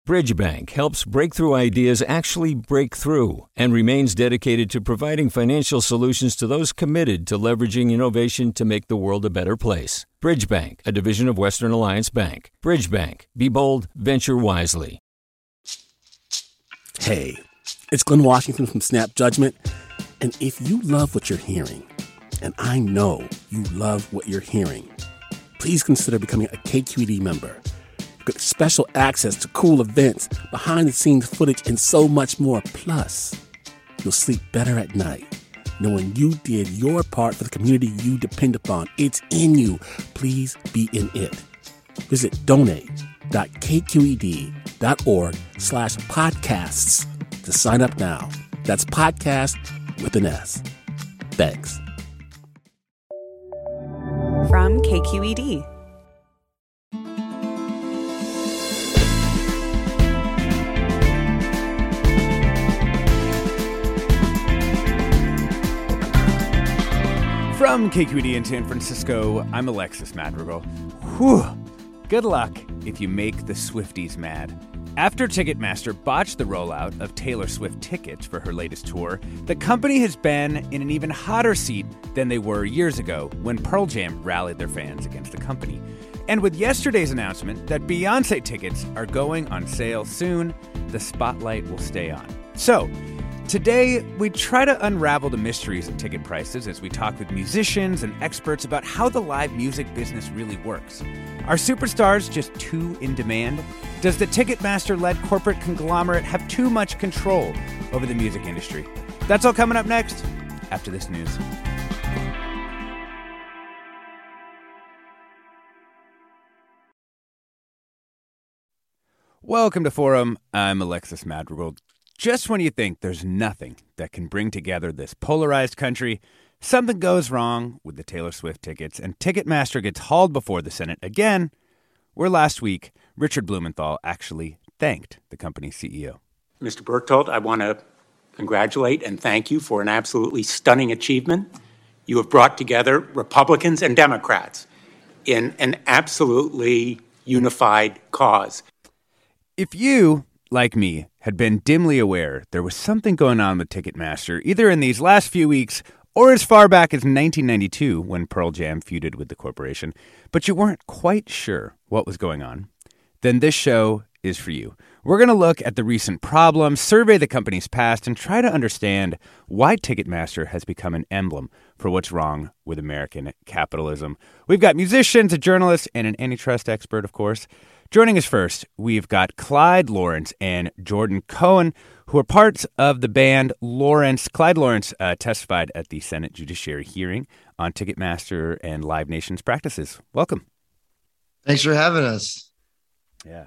Bridgebank helps breakthrough ideas actually break through and remains dedicated to providing financial solutions to those committed to leveraging innovation to make the world a better place. Bridgebank, a division of Western Alliance Bank. Bridgebank. Be bold, venture wisely. Hey, it's Glenn Washington from Snap Judgment. And if you love what you're hearing, and I know you love what you're hearing, please consider becoming a KQED member. Get special access to cool events, behind-the-scenes footage, and so much more. Plus, you'll sleep better at night knowing you did your part for the community you depend upon. It's in you. Please be in it. Visit donate.kqed.org/podcasts to sign up now. That's podcast with an S. Thanks. From KQED. From KQED in San Francisco, I'm Alexis Madrigal. Whew. Good luck if you make the Swifties mad. After Ticketmaster botched the rollout of Taylor Swift tickets for her latest tour, the company has been in an even hotter seat than they were years ago when Pearl Jam rallied their fans against the company. And with yesterday's announcement that Beyoncé tickets are going on sale soon, the spotlight will stay on. So, today, we try to unravel the mysteries of ticket prices as we talk with musicians and experts about how the live music business really works. Are superstars just too in demand? Does the Ticketmaster-led corporate conglomerate have too much control over the music industry? That's all coming up next, after this news. Welcome to Forum. I'm Alexis Madrigal. Just when you think there's nothing that can bring together this polarized country, something goes wrong with the Taylor Swift tickets, and Ticketmaster gets hauled before the Senate again, where last week, Richard Blumenthal actually thanked the company's CEO. Mr. Berchtold, I want to congratulate and thank you for an absolutely stunning achievement. You have brought together Republicans and Democrats in an absolutely unified cause. If you, like me, had been dimly aware there was something going on with Ticketmaster, either in these last few weeks or as far back as 1992 when Pearl Jam feuded with the corporation, but you weren't quite sure what was going on, then this show is for you. We're going to look at the recent problems, survey the company's past, and try to understand why Ticketmaster has become an emblem for what's wrong with American capitalism. We've got musicians, a journalist, and an antitrust expert, of course. Joining us first, we've got Clyde Lawrence and Jordan Cohen, who are parts of the band Lawrence. Clyde Lawrence testified at the Senate Judiciary hearing on Ticketmaster and Live Nation's practices. Welcome. Thanks for having us. Yeah.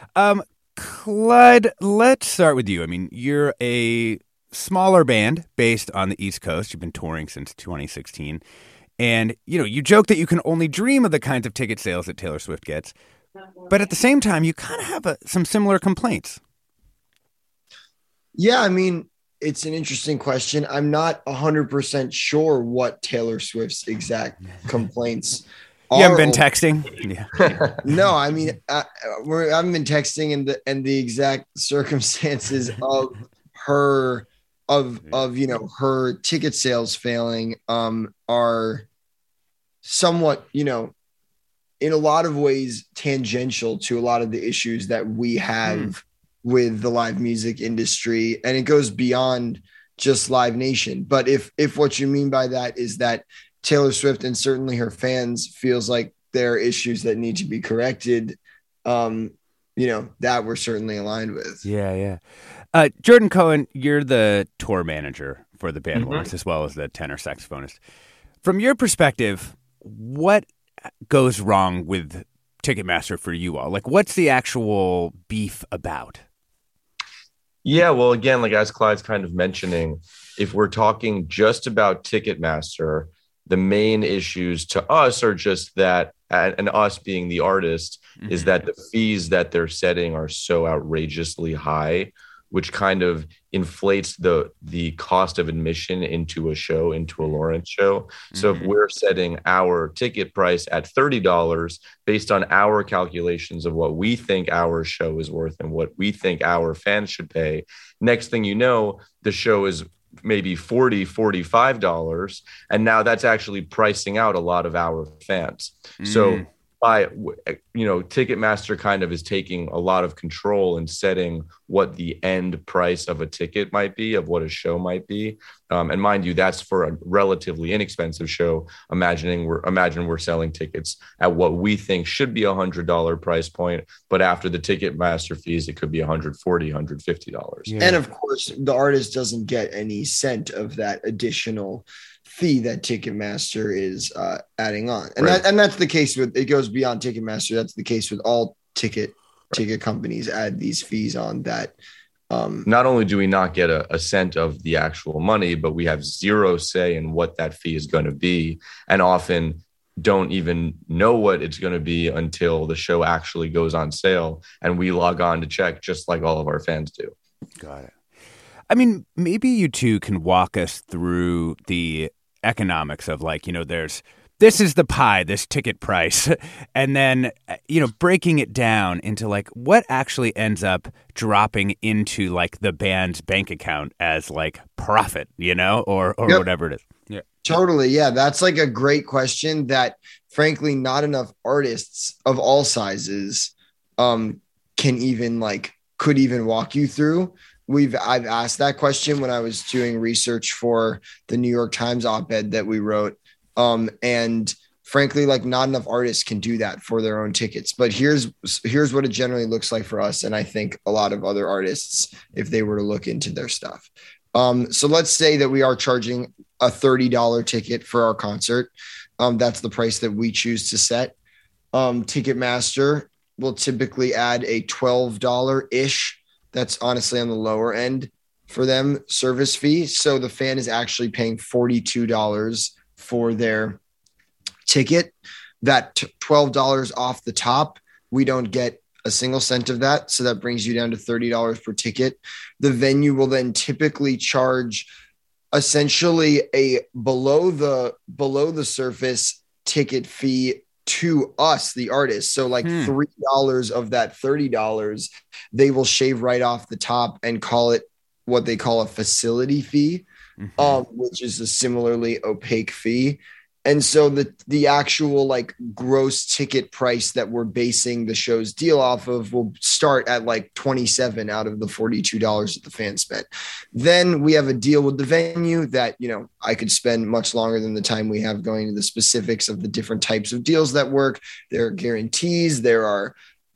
Clyde, let's start with you. I mean, you're a smaller band based on the East Coast. You've been touring since 2016. And, you joke that you can only dream of the kinds of ticket sales that Taylor Swift gets. But at the same time, you kind of have some similar complaints. Yeah, I mean, it's an interesting question. I'm not 100% sure what Taylor Swift's exact complaints are. You haven't been texting? Yeah. No, I mean, I haven't been texting, and the exact circumstances of her her ticket sales failing are somewhat, in a lot of ways tangential to a lot of the issues that we have with the live music industry. And it goes beyond just Live Nation. But if what you mean by that is that Taylor Swift and certainly her fans feels like there are issues that need to be corrected, that we're certainly aligned with. Yeah. Jordan Cohen, you're the tour manager for the band Lawrence, as well as the tenor saxophonist. From your perspective, what goes wrong with Ticketmaster for you all? Like, what's the actual beef about? Yeah, well, again, like as Clyde's kind of mentioning, if we're talking just about Ticketmaster, the main issues to us are just that, and us being the artist, is that the fees that they're setting are so outrageously high which kind of inflates the cost of admission into a show, into a Lawrence show. So if we're setting our ticket price at $30 based on our calculations of what we think our show is worth and what we think our fans should pay, next thing you know, the show is maybe $45, and now that's actually pricing out a lot of our fans. So Ticketmaster kind of is taking a lot of control and setting what the end price of a ticket might be, of what a show might be. And mind you, that's for a relatively inexpensive show. Imagine we're selling tickets at what we think should be $100 price point, but after the Ticketmaster fees, it could be $140, $150. Yeah. And of course, the artist doesn't get any cent of that additional fee that Ticketmaster is adding on. And that's the case with, it goes beyond Ticketmaster. That's the case with all ticket companies add these fees on that. Not only do we not get a cent of the actual money, but we have zero say in what that fee is going to be, and often don't even know what it's going to be until the show actually goes on sale and we log on to check, just like all of our fans do. Got it. I mean, maybe you two can walk us through the economics of, like, this is the pie, this ticket price, and then, breaking it down into like what actually ends up dropping into like the band's bank account as like profit, or whatever it is. Yeah, totally. Yeah. That's like a great question that frankly, not enough artists of all sizes could even walk you through. I've asked that question when I was doing research for the New York Times op-ed that we wrote. And frankly, like, not enough artists can do that for their own tickets. But here's what it generally looks like for us. And I think a lot of other artists, if they were to look into their stuff. So let's say that we are charging a $30 ticket for our concert. That's the price that we choose to set. Ticketmaster will typically add a $12-ish. That's honestly on the lower end for them service fee. So the fan is actually paying $42 for their ticket. That $12 off the top, we don't get a single cent of that. So that brings you down to $30 per ticket. The venue will then typically charge essentially a below the surface ticket fee to us, the artist. So like $3 of that $30, they will shave right off the top and call it what they call a facility fee, which is a similarly opaque fee. And so the actual like gross ticket price that we're basing the show's deal off of will start at like $27 out of the $42 that the fan spent. Then we have a deal with the venue that, I could spend much longer than the time we have going into the specifics of the different types of deals that work. There are guarantees, there are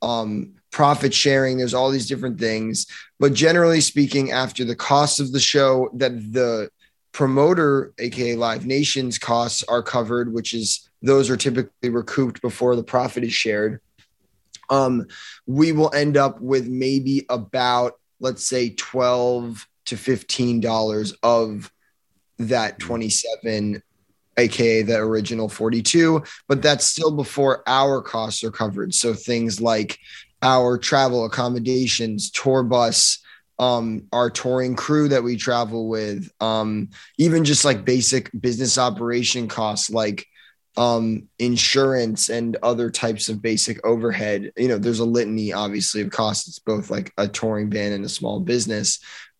profit sharing, there's all these different things. But generally speaking, after the cost of the show that the promoter, aka Live Nation's costs are covered, those are typically recouped before the profit is shared. We will end up with maybe about, let's say, $12 to $15 of that 27, aka the original 42, but that's still before our costs are covered. So things like our travel, accommodations, tour bus, our touring crew that we travel with, even just like basic business operation costs like insurance and other types of basic overhead. There's a litany obviously of costs. It's both like a touring band and a small business.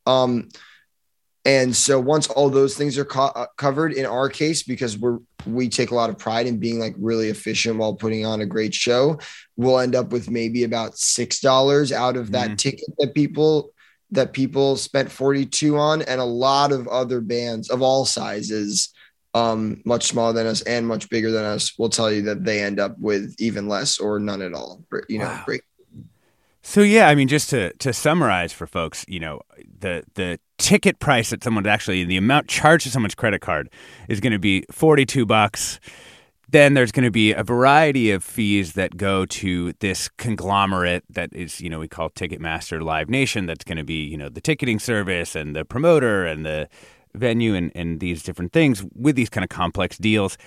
And so once all those things are covered, in our case, because we take a lot of pride in being like really efficient while putting on a great show, we'll end up with maybe about $6 out of that ticket that people spent $42 on. And a lot of other bands of all sizes, much smaller than us and much bigger than us, will tell you that they end up with even less or none at all. Wow. So yeah, I mean, just to summarize for folks, the ticket price that someone's actually, the amount charged to someone's credit card is going to be $42. Then there's going to be a variety of fees that go to this conglomerate that is, we call Ticketmaster Live Nation. That's going to be, the ticketing service and the promoter and the venue and these different things with these kind of complex deals.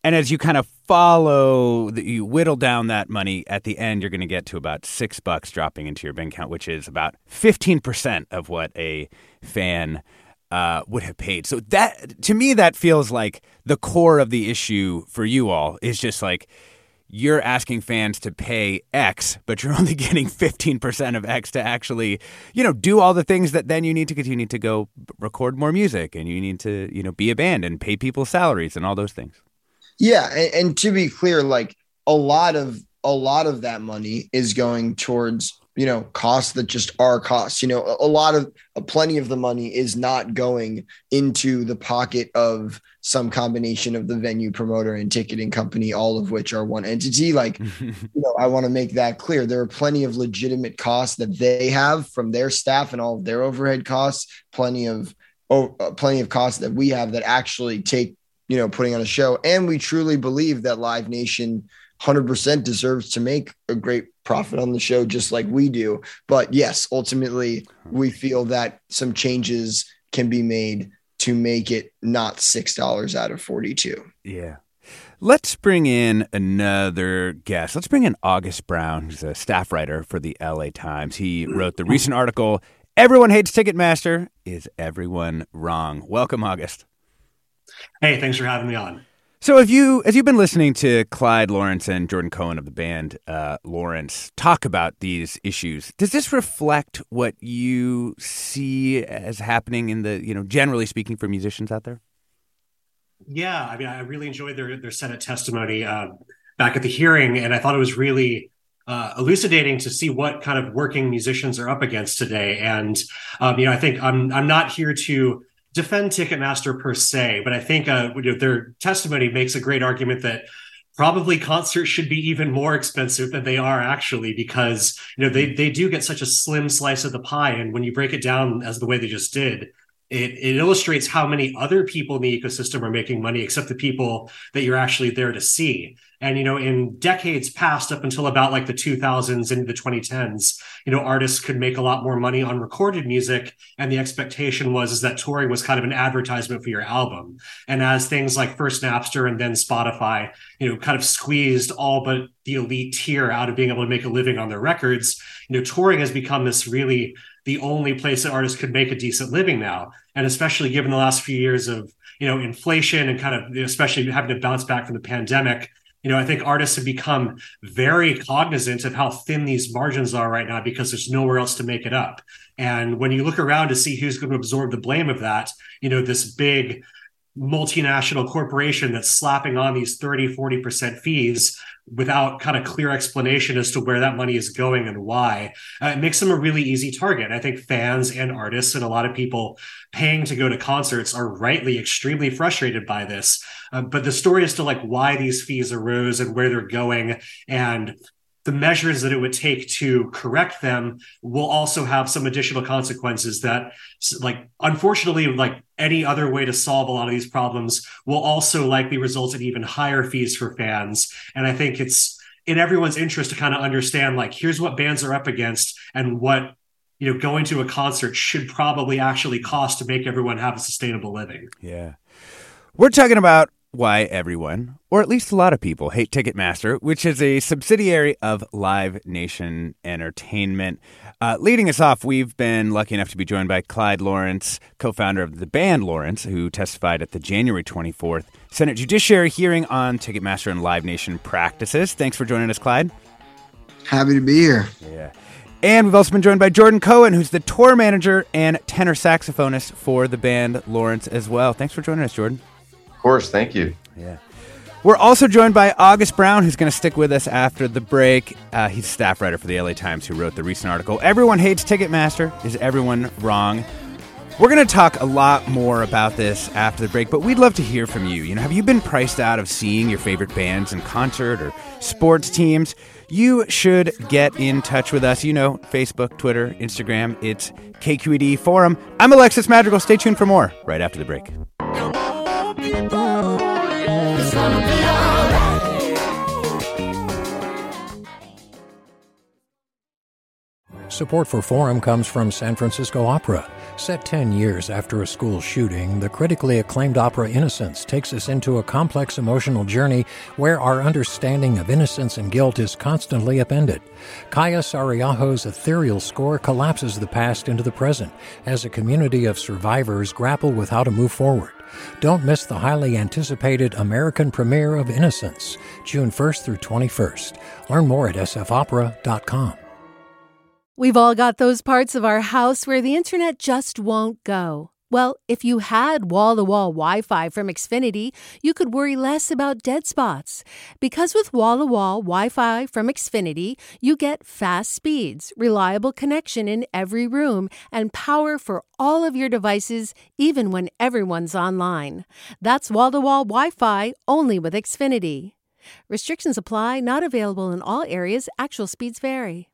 And as you kind of you whittle down that money, at the end, you're going to get to about $6 dropping into your bank account, which is about 15% of what a fan would have paid. So that, to me, that feels like the core of the issue for you all is just like you're asking fans to pay X, but you're only getting 15% of X to actually, do all the things that then you need to, because you need to go record more music and you need to, be a band and pay people's salaries and all those things. Yeah. And to be clear, like a lot of that money is going towards, costs that just are costs. Plenty of the money is not going into the pocket of some combination of the venue promoter and ticketing company, all of which are one entity. Like, I want to make that clear. There are plenty of legitimate costs that they have from their staff and all of their overhead costs, plenty of costs that we have that actually take, putting on a show. And we truly believe that Live Nation 100% deserves to make a great profit on the show, just like we do. But yes, ultimately, we feel that some changes can be made to make it not $6 out of 42. Yeah. Let's bring in another guest. Let's bring in August Brown, who's a staff writer for the LA Times. He wrote the recent article, "Everyone Hates Ticketmaster. Is Everyone Wrong?" Welcome, August. Hey, thanks for having me on. So as you've been listening to Clyde Lawrence and Jordan Cohen of the band Lawrence talk about these issues, does this reflect what you see as happening in the, generally speaking, for musicians out there? Yeah, I mean, I really enjoyed their Senate testimony back at the hearing, and I thought it was really elucidating to see what kind of working musicians are up against today. And I think I'm not here to defend Ticketmaster per se, but I think their testimony makes a great argument that probably concerts should be even more expensive than they are actually, because they do get such a slim slice of the pie. And when you break it down as the way they just did, it illustrates how many other people in the ecosystem are making money except the people that you're actually there to see. And, in decades past, up until about like the 2000s and the 2010s, artists could make a lot more money on recorded music. And the expectation was that touring was kind of an advertisement for your album. And as things like first Napster and then Spotify, kind of squeezed all but the elite tier out of being able to make a living on their records, touring has become this really the only place that artists could make a decent living now. And especially given the last few years of, inflation and kind of, especially having to bounce back from the pandemic, I think artists have become very cognizant of how thin these margins are right now because there's nowhere else to make it up. And when you look around to see who's going to absorb the blame of that, this big multinational corporation that's slapping on these 30-40% fees without kind of clear explanation as to where that money is going and why, it makes them a really easy target. I think fans and artists and a lot of people paying to go to concerts are rightly extremely frustrated by this. But the story is to like why these fees arose and where they're going, and the measures that it would take to correct them will also have some additional consequences that, like, unfortunately, like any other way to solve a lot of these problems will also likely result in even higher fees for fans. And I think it's in everyone's interest to kind of understand, like, here's what bands are up against and what, going to a concert should probably actually cost to make everyone have a sustainable living. Yeah. We're talking about why everyone, or at least a lot of people, hate Ticketmaster, which is a subsidiary of Live Nation Entertainment. Leading us off, we've been lucky enough to be joined by Clyde Lawrence, co-founder of the band Lawrence, who testified at the January 24th Senate Judiciary hearing on Ticketmaster and Live Nation practices. Thanks for joining us, Clyde. Happy to be here. Yeah. And we've also been joined by Jordan Cohen, who's the tour manager and tenor saxophonist for the band Lawrence as well. Thanks for joining us, Jordan. Of course, thank you. Yeah. We're also joined by August Brown, who's going to stick with us after the break. He's a staff writer for the LA Times who wrote the recent article, "Everyone Hates Ticketmaster. Is Everyone Wrong?" We're going to talk a lot more about this after the break, but we'd love to hear from you. Have you been priced out of seeing your favorite bands in concert or sports teams? You should get in touch with us. Facebook, Twitter, Instagram. It's KQED Forum. I'm Alexis Madrigal. Stay tuned for more right after the break. Support for Forum comes from San Francisco Opera. Set 10 years after a school shooting, the critically acclaimed opera Innocence takes us into a complex emotional journey where our understanding of innocence and guilt is constantly upended. Kaya Sariaho's ethereal score collapses the past into the present as a community of survivors grapple with how to move forward. Don't miss the highly anticipated American premiere of Innocence, June 1st through 21st. Learn more at sfopera.com. We've all got those parts of our house where the internet just won't go. Well, if you had wall-to-wall Wi-Fi from Xfinity, you could worry less about dead spots. Because with wall-to-wall Wi-Fi from Xfinity, you get fast speeds, reliable connection in every room, and power for all of your devices, even when everyone's online. That's wall-to-wall Wi-Fi only with Xfinity. Restrictions apply, not available in all areas. Actual speeds vary.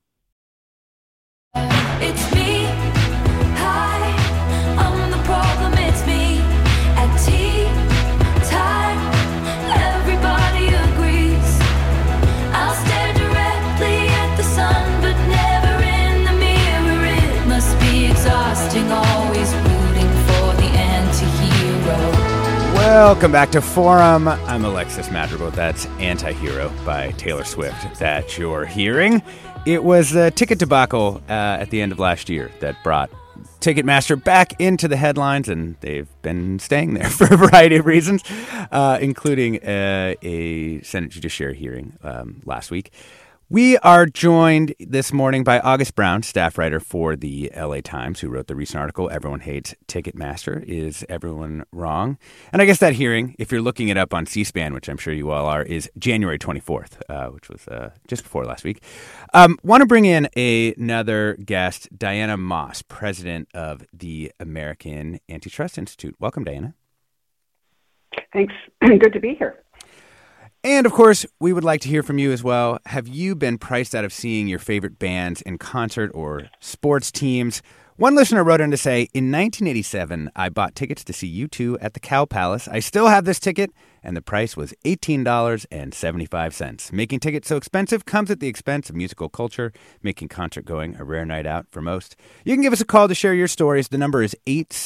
It's me. Hi, I'm the problem. It's me. At tea time, everybody agrees. I'll stare directly at the sun, but never in the mirror. It must be exhausting, always rooting for the anti-hero. Welcome back to Forum. I'm Alexis Madrigal. That's Anti-Hero by Taylor Swift that you're hearing. It was a ticket debacle at the end of last year that brought Ticketmaster back into the headlines, and they've been staying there for a variety of reasons, including a Senate Judiciary hearing last week. We are joined this morning by August Brown, staff writer for the LA Times, who wrote the recent article, Everyone Hates Ticketmaster. Is everyone wrong? And I guess that hearing, if you're looking it up on C-SPAN, which I'm sure you all are, is January 24th, which was just before last week. Want to bring in another guest, Diana Moss, president of the American Antitrust Institute. Welcome, Diana. Thanks. Good to be here. And, of course, we would like to hear from you as well. Have you been priced out of seeing your favorite bands in concert or sports teams? One listener wrote in to say, in 1987, I bought tickets to see U2 at the Cow Palace. I still have this ticket, and the price was $18.75. Making tickets so expensive comes at the expense of musical culture, making concert going a rare night out for most. You can give us a call to share your stories. The number is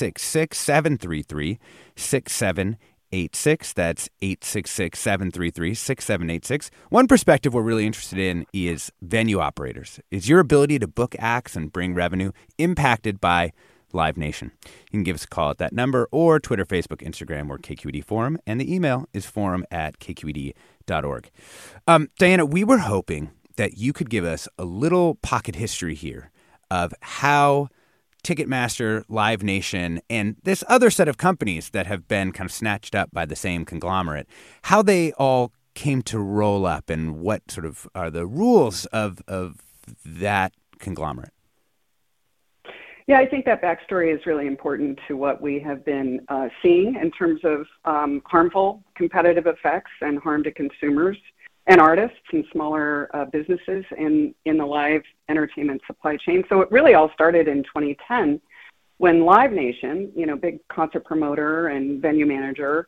866-733-6786. That's 866-733-6786. One perspective we're really interested in is venue operators. Is your ability to book acts and bring revenue impacted by Live Nation? You can give us a call at that number or Twitter, Facebook, Instagram, or KQED Forum. And the email is forum@kqed.org. Diana, we were hoping that you could give us a little pocket history here of how Ticketmaster, Live Nation, and this other set of companies that have been kind of snatched up by the same conglomerate, how they all came to roll up and what sort of are the rules of that conglomerate. Yeah, I think that backstory is really important to what we have been seeing in terms of harmful competitive effects and harm to consumers and artists and smaller businesses in the live entertainment supply chain. So it really all started in 2010 when Live Nation, big concert promoter and venue manager,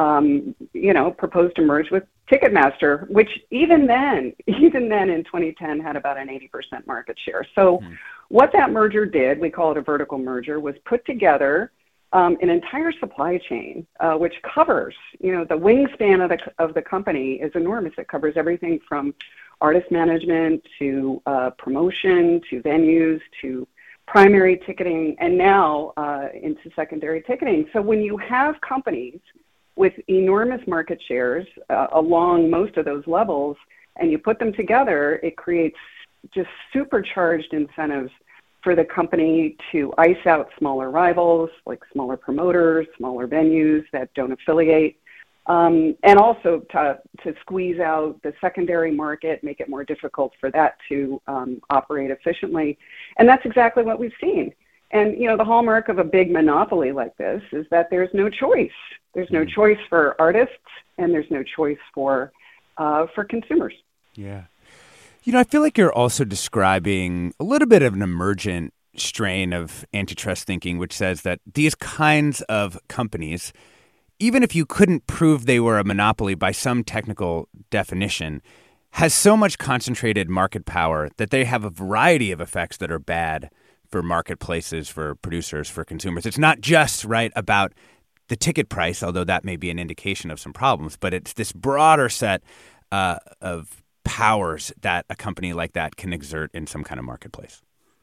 proposed to merge with Ticketmaster, which even then in 2010 had about an 80% market share. So what that merger did, we call it a vertical merger, was put together an entire supply chain, which covers, the wingspan of the company is enormous. It covers everything from artist management to promotion to venues to primary ticketing and now into secondary ticketing. So when you have companies with enormous market shares along most of those levels and you put them together, it creates just supercharged incentives for the company to ice out smaller rivals, like smaller promoters, smaller venues that don't affiliate, and also to squeeze out the secondary market, make it more difficult for that to operate efficiently. And that's exactly what we've seen. And, the hallmark of a big monopoly like this is that there's no choice. There's no choice for artists, and there's no choice for consumers. Yeah. I feel like you're also describing a little bit of an emergent strain of antitrust thinking, which says that these kinds of companies, even if you couldn't prove they were a monopoly by some technical definition, has so much concentrated market power that they have a variety of effects that are bad for marketplaces, for producers, for consumers. It's not just about the ticket price, although that may be an indication of some problems, but it's this broader set of powers that a company like that can exert in some kind of marketplace.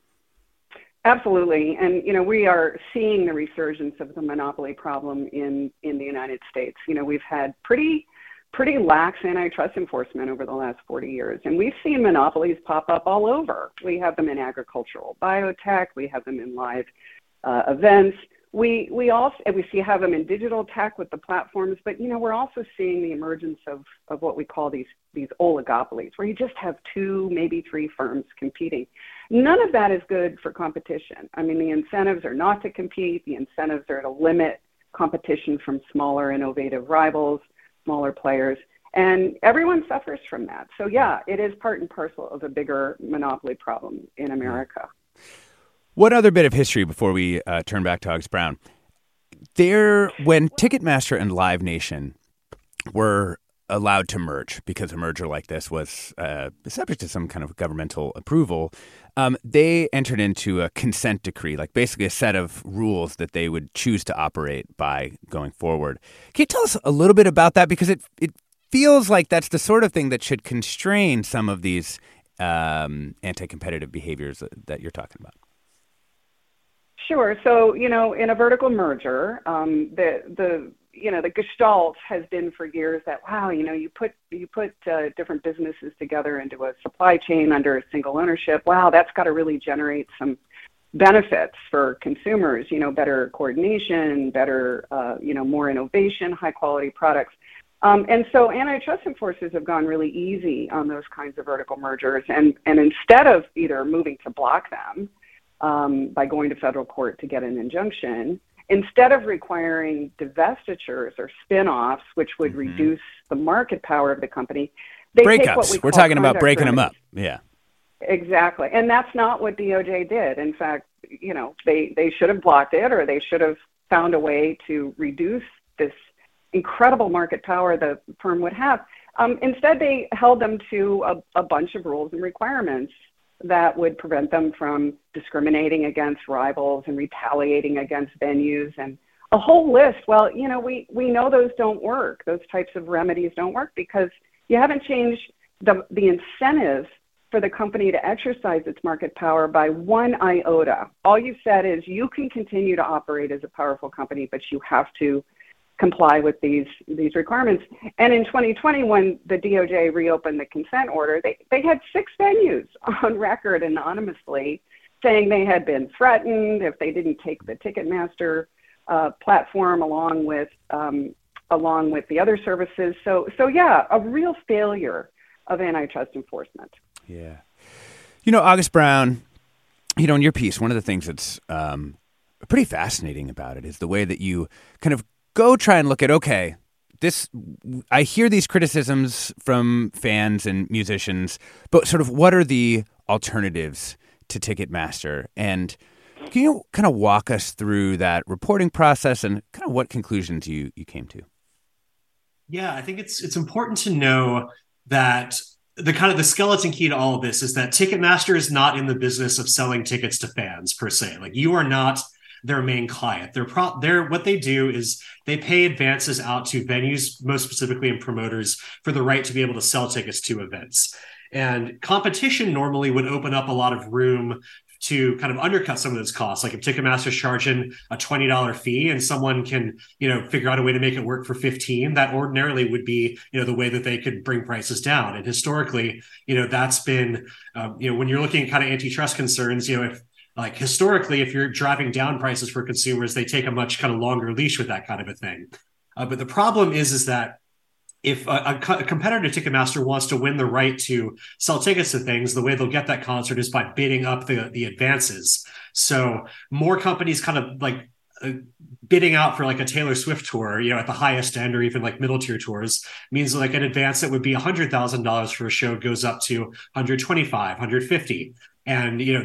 Absolutely. And, we are seeing the resurgence of the monopoly problem in the United States. We've had pretty lax antitrust enforcement over the last 40 years. And we've seen monopolies pop up all over. We have them in agricultural biotech. We have them in live events. We have them in digital tech with the platforms. But, we're also seeing the emergence of what we call these oligopolies, where you just have 2, maybe 3 firms competing. None of that is good for competition. I mean, the incentives are not to compete. The incentives are to limit competition from smaller, innovative rivals, smaller players, and everyone suffers from that. So yeah, it is part and parcel of a bigger monopoly problem in America. One other bit of history before we turn back to August Brown. When Ticketmaster and Live Nation were allowed to merge, because a merger like this was subject to some kind of governmental approval, they entered into a consent decree, like basically a set of rules that they would choose to operate by going forward. Can you tell us a little bit about that? Because it feels like that's the sort of thing that should constrain some of these anti-competitive behaviors that you're talking about. Sure. So, in a vertical merger, the gestalt has been for years that, wow, you put different businesses together into a supply chain under a single ownership. Wow, that's got to really generate some benefits for consumers, better coordination, better, more innovation, high quality products. And so antitrust enforcers have gone really easy on those kinds of vertical mergers. And instead of either moving to block them by going to federal court to get an injunction, instead of requiring divestitures or spin-offs, which would reduce the market power of the company, they take what we call We're talking about breaking remedies. them up. Yeah. Exactly. And that's not what DOJ did. In fact, they should have blocked it, or they should have found a way to reduce this incredible market power the firm would have. Instead, they held them to a bunch of rules and requirements that would prevent them from discriminating against rivals and retaliating against venues and a whole list. Well, we know those don't work. Those types of remedies don't work because you haven't changed the incentive for the company to exercise its market power by one iota. All you've said is you can continue to operate as a powerful company, but you have to comply with these requirements. And in 2020, when the DOJ reopened the consent order, they had 6 venues on record anonymously saying they had been threatened if they didn't take the Ticketmaster platform along with the other services. So yeah, a real failure of antitrust enforcement. Yeah. August Brown, in your piece, one of the things that's pretty fascinating about it is the way that you kind of go try and look at, okay, I hear these criticisms from fans and musicians, but sort of what are the alternatives to Ticketmaster? And can you kind of walk us through that reporting process and kind of what conclusions you came to? Yeah, I think it's important to know that the skeleton key to all of this is that Ticketmaster is not in the business of selling tickets to fans per se. Like, you are not their main client. What they do is they pay advances out to venues, most specifically and promoters, for the right to be able to sell tickets to events. And competition normally would open up a lot of room to kind of undercut some of those costs. Like if Ticketmaster's charging a $20 fee and someone can, figure out a way to make it work for $15, that ordinarily would be, the way that they could bring prices down. And historically, that's been, when you're looking at kind of antitrust concerns, historically, if you're driving down prices for consumers, they take a much kind of longer leash with that kind of a thing. But the problem is that if a competitor to Ticketmaster wants to win the right to sell tickets to things, the way they'll get that concert is by bidding up the advances. So more companies kind of like bidding out for like a Taylor Swift tour, at the highest end, or even like middle tier tours, means like an advance that would be $100,000 for a show goes up to $125,000, $150,000. And,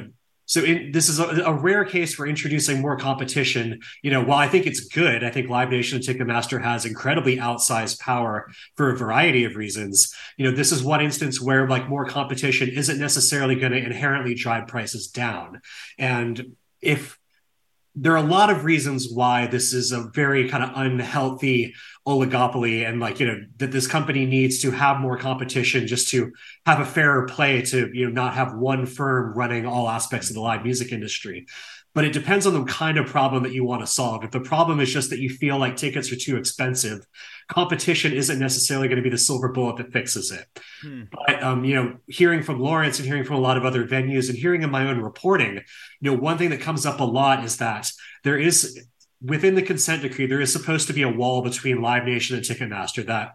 So this is a rare case for introducing more competition. While I think it's good, I think Live Nation and Ticketmaster has incredibly outsized power for a variety of reasons. This is one instance where like more competition isn't necessarily going to inherently drive prices down. And if there are a lot of reasons why this is a very kind of unhealthy oligopoly, and that this company needs to have more competition just to have a fairer play, to not have one firm running all aspects of the live music industry. But it depends on the kind of problem that you want to solve. If the problem is just that you feel like tickets are too expensive, competition isn't necessarily going to be the silver bullet that fixes it. But hearing from Lawrence and hearing from a lot of other venues and hearing in my own reporting, one thing that comes up a lot is that there is, within the consent decree, there is supposed to be a wall between Live Nation and Ticketmaster, that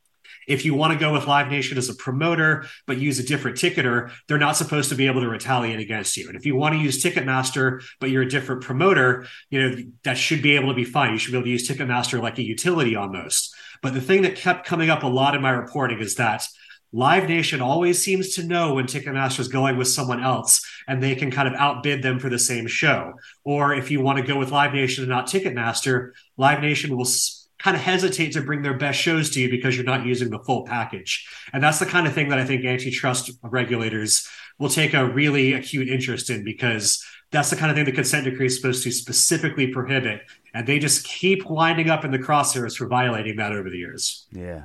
if you want to go with Live Nation as a promoter but use a different ticketer, they're not supposed to be able to retaliate against you. And if you want to use Ticketmaster but you're a different promoter, that should be able to be fine. You should be able to use Ticketmaster like a utility almost. But the thing that kept coming up a lot in my reporting is that Live Nation always seems to know when Ticketmaster is going with someone else, and they can kind of outbid them for the same show. Or if you want to go with Live Nation and not Ticketmaster, Live Nation will kind of hesitate to bring their best shows to you because you're not using the full package. And that's the kind of thing that I think antitrust regulators will take a really acute interest in, because that's the kind of thing the consent decree is supposed to specifically prohibit. And they just keep winding up in the crosshairs for violating that over the years. Yeah.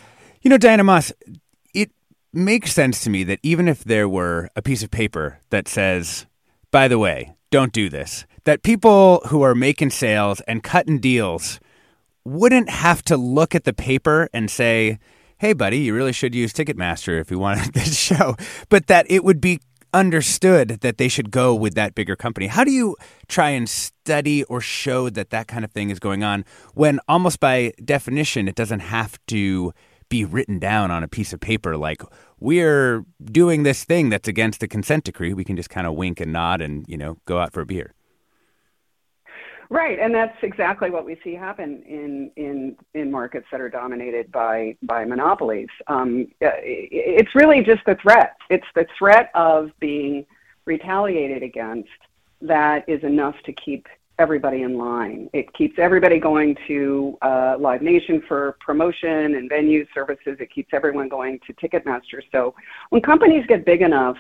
Diana Moss, it makes sense to me that even if there were a piece of paper that says, by the way, don't do this, that people who are making sales and cutting deals wouldn't have to look at the paper and say, hey, buddy, you really should use Ticketmaster if you wanted this show, but that it would be understood that they should go with that bigger company. How do you try and study or show that that kind of thing is going on when almost by definition it doesn't have to be written down on a piece of paper like, we're doing this thing that's against the consent decree? We can just kind of wink and nod and, go out for a beer. Right, and that's exactly what we see happen in markets that are dominated by monopolies. It's really just the threat. It's the threat of being retaliated against that is enough to keep everybody in line. It keeps everybody going to Live Nation for promotion and venue services. It keeps everyone going to Ticketmaster. So when companies get big enough,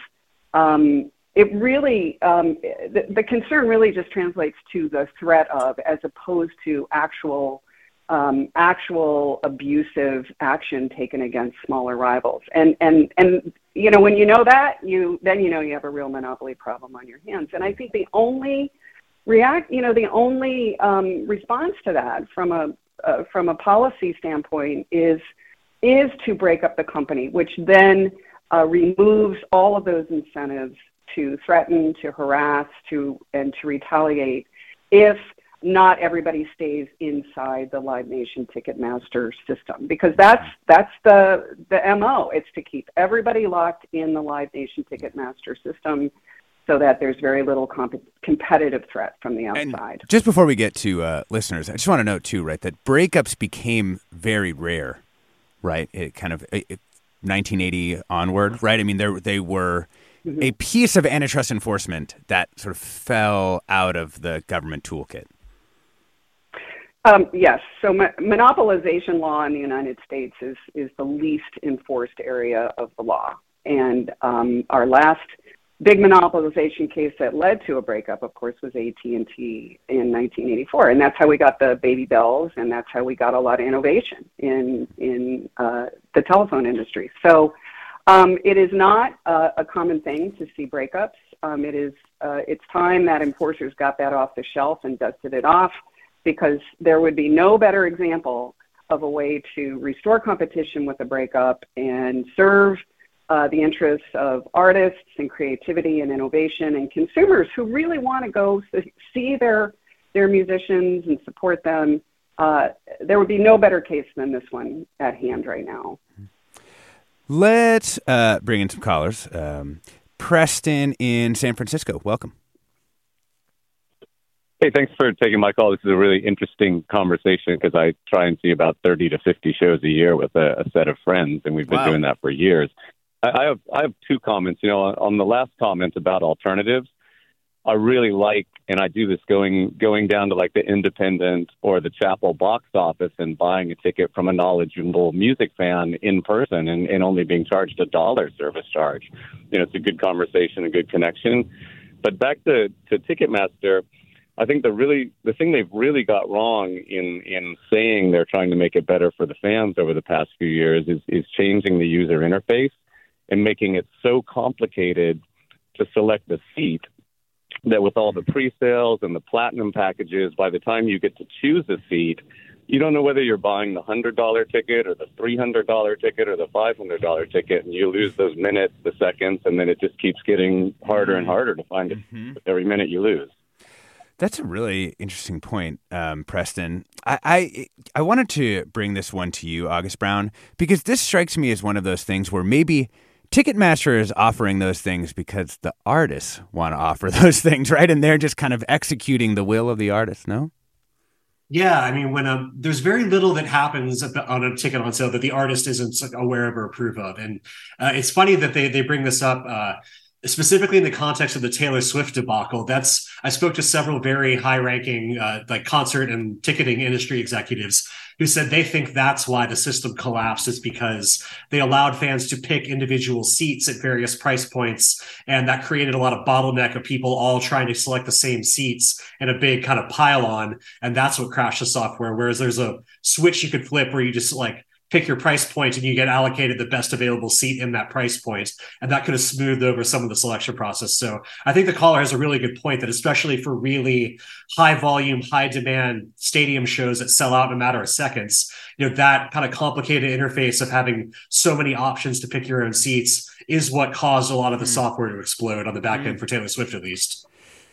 it really, the concern really just translates to the threat of, as opposed to actual abusive action taken against smaller rivals. And when you know that, you have a real monopoly problem on your hands. And I think the only response to that from a policy standpoint is to break up the company, which then removes all of those incentives to threaten, to harass, and to retaliate if not everybody stays inside the Live Nation Ticketmaster system, because that's the MO. It's to keep everybody locked in the Live Nation Ticketmaster system so that there's very little competitive threat from the outside. And just before we get to listeners, I just want to note too, right, that breakups became very rare, right? It kind of 1980 onward, right? I mean, they were a piece of antitrust enforcement that sort of fell out of the government toolkit. Yes. So monopolization law in the United States is the least enforced area of the law. And our last big monopolization case that led to a breakup, of course, was AT&T in 1984. And that's how we got the baby bells, and that's how we got a lot of innovation in the telephone industry. So it is not a common thing to see breakups. It's time that enforcers got that off the shelf and dusted it off, because there would be no better example of a way to restore competition with a breakup and serve the interests of artists and creativity and innovation and consumers who really want to go see their musicians and support them. There would be no better case than this one at hand right now. Let's bring in some callers. Preston in San Francisco, welcome. Hey, thanks for taking my call. This is a really interesting conversation because I try and see about 30 to 50 shows a year with a set of friends, and we've been doing that for years. I have two comments. On the last comment about alternatives, I really like, and I do this going down to like the Independent or the Chapel box office and buying a ticket from a knowledgeable music fan in person and only being charged $1 service charge. It's a good conversation, a good connection. But back to Ticketmaster, I think the thing they've really got wrong in saying they're trying to make it better for the fans over the past few years is changing the user interface and making it so complicated to select the seat that with all the pre-sales and the platinum packages, by the time you get to choose a seat, you don't know whether you're buying the $100 ticket or the $300 ticket or the $500 ticket, and you lose those minutes, the seconds, and then it just keeps getting harder and harder to find it every minute you lose. That's a really interesting point, Preston. I wanted to bring this one to you, August Brown, because this strikes me as one of those things where maybe Ticketmaster is offering those things because the artists want to offer those things, right? And they're just kind of executing the will of the artist, no? Yeah, I mean, when there's very little that happens on a ticket on sale that the artist isn't aware of or approve of. And it's funny that they bring this up specifically in the context of the Taylor Swift debacle. I spoke to several very high-ranking like concert and ticketing industry executives who said they think that's why the system collapsed, is because they allowed fans to pick individual seats at various price points, and that created a lot of bottleneck of people all trying to select the same seats in a big kind of pile-on, and that's what crashed the software. Whereas there's a switch you could flip where you just like pick your price point and you get allocated the best available seat in that price point. And that could have smoothed over some of the selection process. So I think the caller has a really good point that especially for really high volume, high demand stadium shows that sell out in a matter of seconds, that kind of complicated interface of having so many options to pick your own seats is what caused a lot of the software to explode on the back end for Taylor Swift, at least.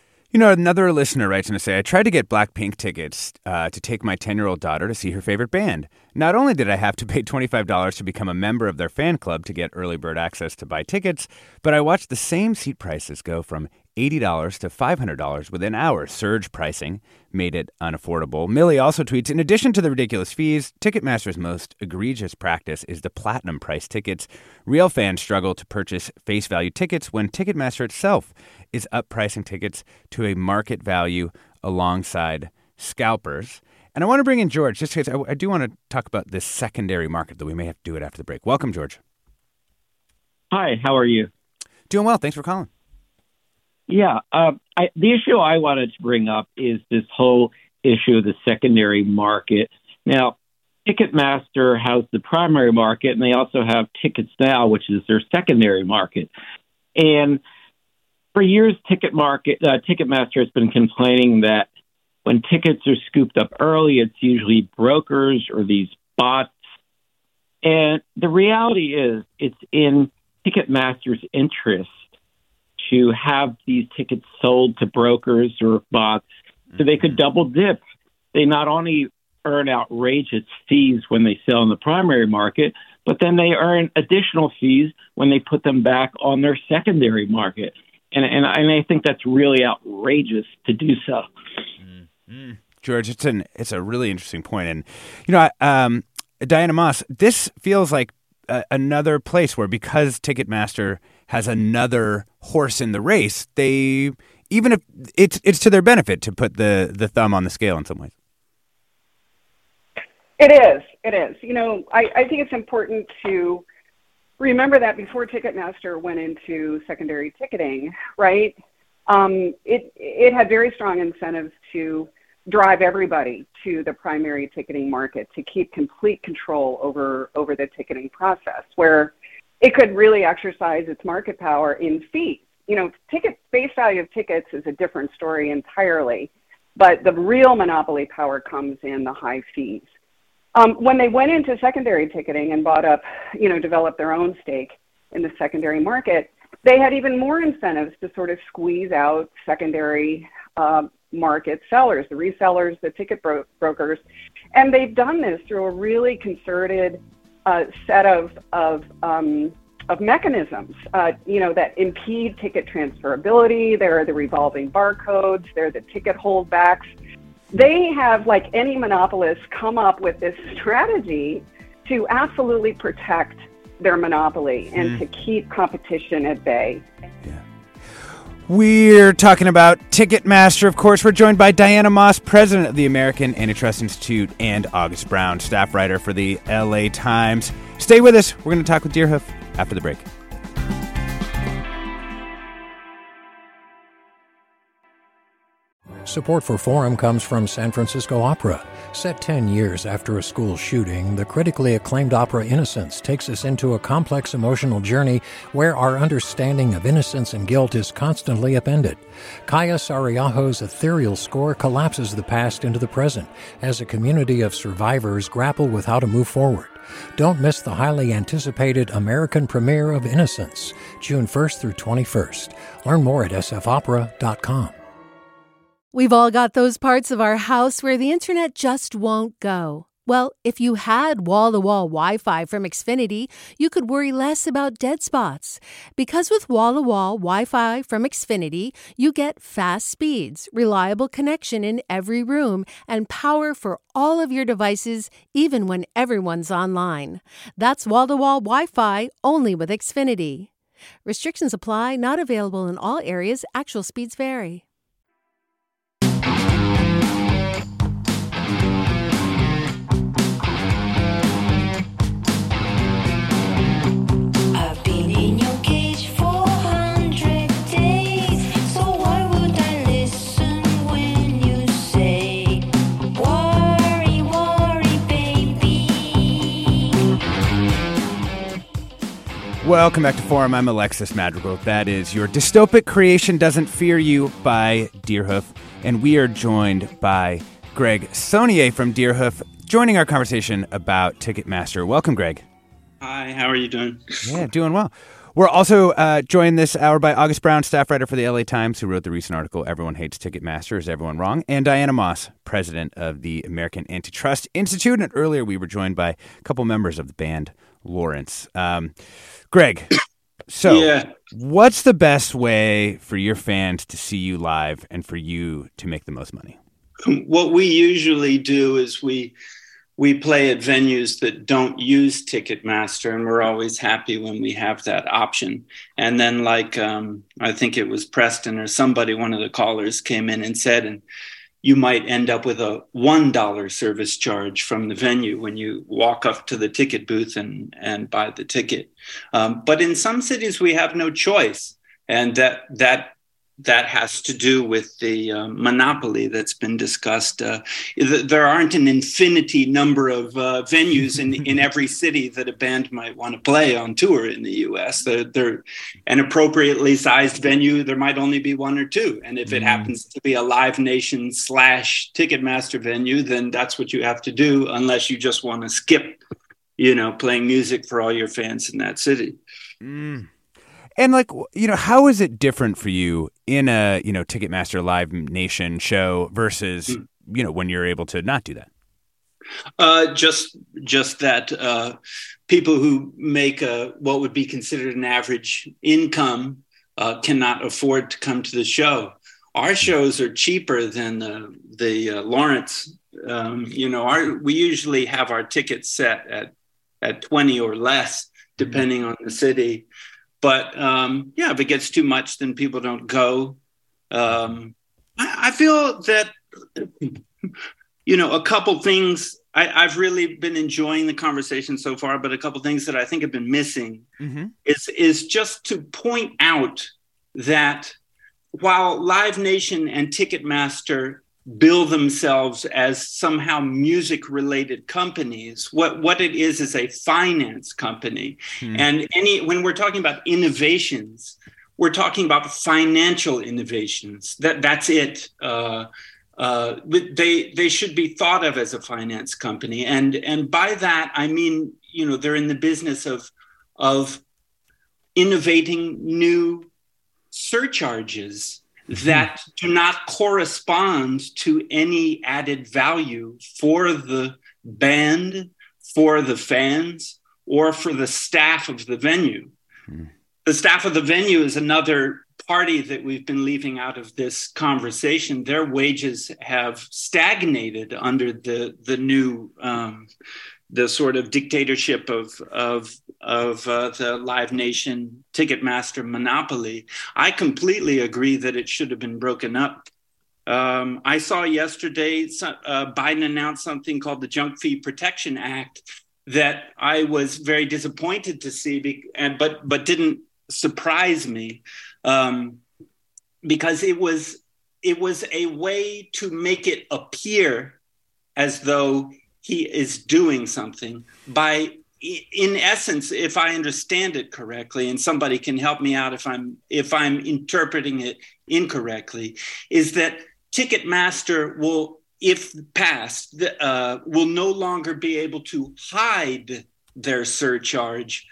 Another listener writes in to say, I tried to get Blackpink tickets to take my 10-year-old daughter to see her favorite band. Not only did I have to pay $25 to become a member of their fan club to get early bird access to buy tickets, but I watched the same seat prices go from $80 to $500 within hours. Surge pricing made it unaffordable. Millie also tweets, in addition to the ridiculous fees, Ticketmaster's most egregious practice is the platinum price tickets. Real fans struggle to purchase face value tickets when Ticketmaster itself is uppricing tickets to a market value alongside scalpers. And I want to bring in George, just because I do want to talk about this secondary market, though we may have to do it after the break. Welcome, George. Hi, how are you? Doing well. Thanks for calling. Yeah, the issue I wanted to bring up is this whole issue of the secondary market. Now, Ticketmaster has the primary market, and they also have Tickets Now, which is their secondary market. And for years, Ticketmaster has been complaining that when tickets are scooped up early, it's usually brokers or these bots. And the reality is it's in Ticketmaster's interest to have these tickets sold to brokers or bots so they could double dip. They not only earn outrageous fees when they sell in the primary market, but then they earn additional fees when they put them back on their secondary market. And I think that's really outrageous to do so. Mm-hmm. George, it's a really interesting point. And, Diana Moss, this feels like another place where, because Ticketmaster has another horse in the race, even if it's to their benefit to put the thumb on the scale in some ways. It is. I think it's important to remember that before Ticketmaster went into secondary ticketing, right? It had very strong incentives to drive everybody to the primary ticketing market, to keep complete control over the ticketing process, where it could really exercise its market power in fees. Face value of tickets is a different story entirely, but the real monopoly power comes in the high fees. When they went into secondary ticketing and bought up, developed their own stake in the secondary market, they had even more incentives to sort of squeeze out secondary market sellers, the resellers, the ticket brokers. And they've done this through a really concerted set of mechanisms, that impede ticket transferability. There are the revolving barcodes. There are the ticket holdbacks. They have, like any monopolist, come up with this strategy to absolutely protect their monopoly and to keep competition at bay. Yeah. We're talking about Ticketmaster, of course. We're joined by Diana Moss, president of the American Antitrust Institute, and August Brown, staff writer for the LA Times. Stay with us. We're going to talk with Deerhoof after the break. Support for Forum comes from San Francisco Opera. Set 10 years after a school shooting, the critically acclaimed opera Innocence takes us into a complex emotional journey where our understanding of innocence and guilt is constantly upended. Kaya Sariaho's ethereal score collapses the past into the present as a community of survivors grapple with how to move forward. Don't miss the highly anticipated American premiere of Innocence, June 1st through 21st. Learn more at sfopera.com. We've all got those parts of our house where the internet just won't go. Well, if you had wall-to-wall Wi-Fi from Xfinity, you could worry less about dead spots. Because with wall-to-wall Wi-Fi from Xfinity, you get fast speeds, reliable connection in every room, and power for all of your devices, even when everyone's online. That's wall-to-wall Wi-Fi only with Xfinity. Restrictions apply, not available in all areas. Actual speeds vary. Welcome back to Forum. I'm Alexis Madrigal. That is Your Dystopic Creation Doesn't Fear You by Deerhoof. And we are joined by Greg Saunier from Deerhoof, joining our conversation about Ticketmaster. Welcome, Greg. Hi, how are you doing? Yeah, doing well. We're also joined this hour by August Brown, staff writer for the LA Times, who wrote the recent article, Everyone Hates Ticketmaster, Is Everyone Wrong? And Diana Moss, president of the American Antitrust Institute. And earlier we were joined by a couple members of the band Lawrence. Greg, so what's the best way for your fans to see you live and for you to make the most money? What we usually do is we play at venues that don't use Ticketmaster, and we're always happy when we have that option. And then I think it was Preston or somebody, one of the callers came in and said, and you might end up with a $1 service charge from the venue when you walk up to the ticket booth and buy the ticket. But in some cities, we have no choice. And that has to do with the monopoly that's been discussed. There aren't an infinity number of venues in every city that a band might want to play on tour in the U.S. They're an appropriately sized venue. There might only be one or two. And if it happens to be a Live Nation / Ticketmaster venue, then that's what you have to do, unless you just want to skip, playing music for all your fans in that city. And how is it different for you in a, Ticketmaster Live Nation show versus, when you're able to not do that? Just that people who make what would be considered an average income cannot afford to come to the show. Our shows are cheaper than the Lawrence. We usually have our tickets set at 20 or less, depending on the city. But if it gets too much, then people don't go. I feel that, a couple things, I've really been enjoying the conversation so far, but a couple things that I think have been missing is just to point out that while Live Nation and Ticketmaster bill themselves as somehow music-related companies, what it is a finance company. And when we're talking about innovations, we're talking about financial innovations. That's it. They should be thought of as a finance company, and by that I mean they're in the business of innovating new surcharges that do not correspond to any added value for the band, for the fans, or for the staff of the venue. The staff of the venue is another party that we've been leaving out of this conversation. Their wages have stagnated under the new the sort of dictatorship of the Live Nation Ticketmaster monopoly. I completely agree that it should have been broken up. I saw yesterday Biden announced something called the Junk Fee Protection Act that I was very disappointed to see, but didn't surprise me, because it was a way to make it appear as though he is doing something by, in essence, if I understand it correctly, and somebody can help me out if I'm interpreting it incorrectly, is that Ticketmaster will, if passed, will no longer be able to hide their surcharge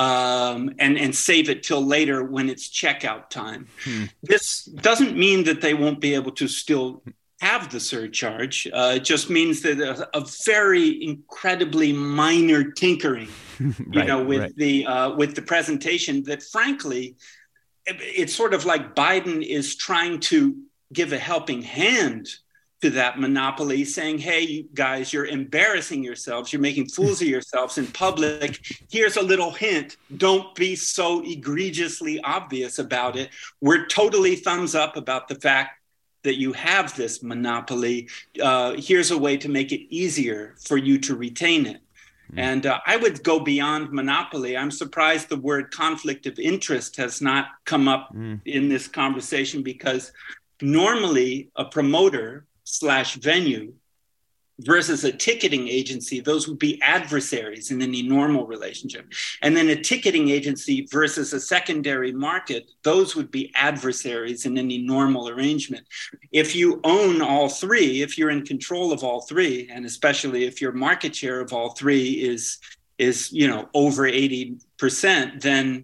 and save it till later when it's checkout time. This doesn't mean that they won't be able to still have the surcharge. It just means that a very incredibly minor tinkering, with the presentation, that frankly, it's sort of like Biden is trying to give a helping hand to that monopoly, saying, hey, you guys, you're embarrassing yourselves. You're making fools of yourselves in public. Here's a little hint. Don't be so egregiously obvious about it. We're totally thumbs up about the fact that you have this monopoly. Here's a way to make it easier for you to retain it. And I would go beyond monopoly. I'm surprised the word conflict of interest has not come up in this conversation, because normally a promoter / venue versus a ticketing agency, those would be adversaries in any normal relationship. And then a ticketing agency versus a secondary market, those would be adversaries in any normal arrangement. If you own all three, if you're in control of all three, and especially if your market share of all three is over 80%, then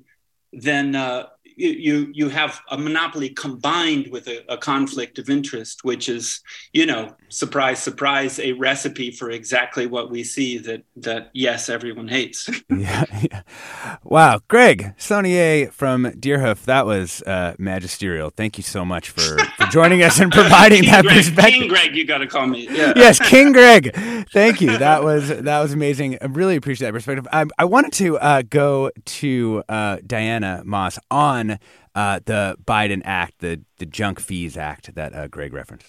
you have a monopoly combined with a conflict of interest, which is, surprise, surprise, a recipe for exactly what we see that yes, everyone hates. Yeah. Wow. Greg Saunier from Deerhoof, that was magisterial. Thank you so much for joining us and providing that perspective. King Greg, you got to call me. Yeah. Yes, King Greg. Thank you. That was amazing. I really appreciate that perspective. I wanted to go to Diana Moss on the Biden Act, the Junk Fees Act that Greg referenced.